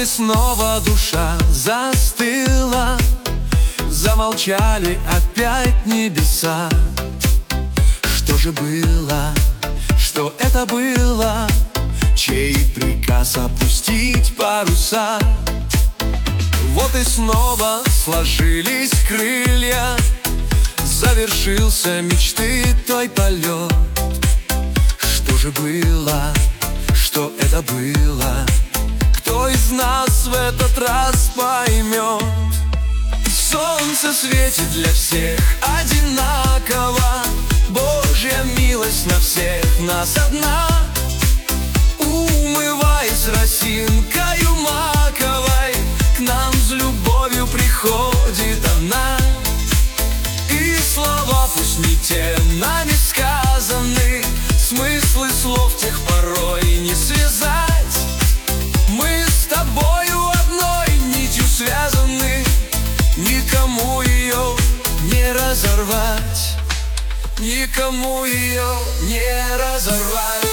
и снова душа застыла, замолчали опять небеса. Что же было, что это было, чей приказ опустить паруса? Вот и снова сложились крылья, завершился мечты той полет. Что же было, что это было, кто из нас в этот раз поймет? Солнце светит для всех одинаково, Божья милость на всех нас одна. Умываясь росинкою маковой, к нам с любовью приходит она. И слова пусть не те нами сказаны, смыслы слов тех порой не связать. Мы с тобою одной нитью связаны, никому ее не разорвать, никому ее не разорвать.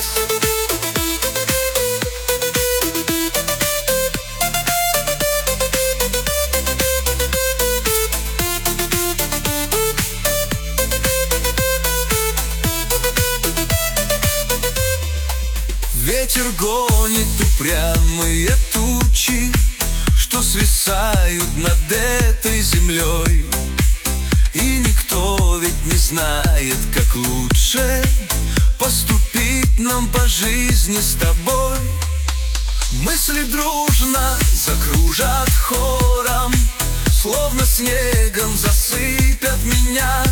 Ветер гонит упрямые тучи, что свисают над этой землей. И никто ведь не знает, как лучше поступить нам по жизни с тобой. Мысли дружно закружат хором, словно снегом засыпят меня.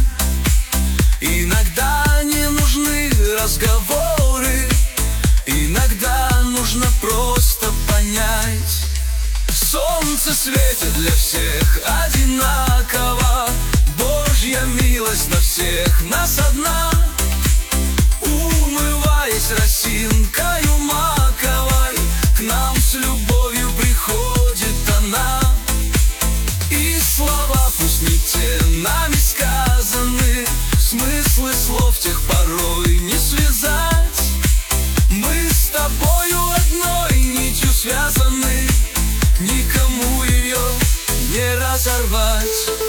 Иногда не нужны разговоры, иногда нужно просто понять. Солнце светит для всех одинаково, Божья милость на всех нас одна. Умываясь росинкою маковой, к нам с любовью приходит она. И слова пусть не те нами сказаны, смыслы слов тех порой не связать. Мы с тобою одной нитью связаны, никому ее не разорвать.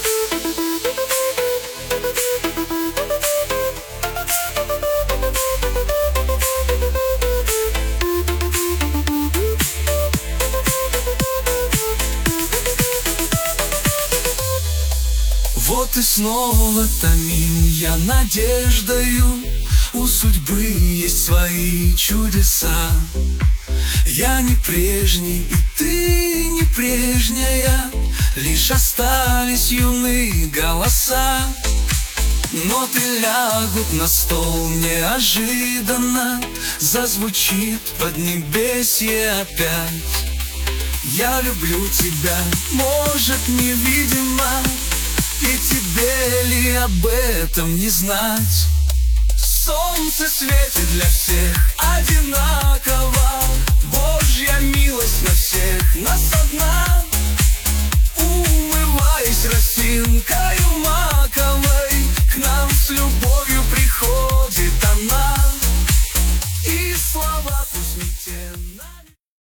Вот и снова томим я надеждою, у судьбы есть свои чудеса. Я не прежний, и ты не прежняя, лишь остались юные голоса. Ноты лягут на стол неожиданно, зазвучит поднебесье опять. Я люблю тебя, может, невидимо, и тебе ли об этом не знать? Солнце светит для всех одинаково, Божья милость на всех нас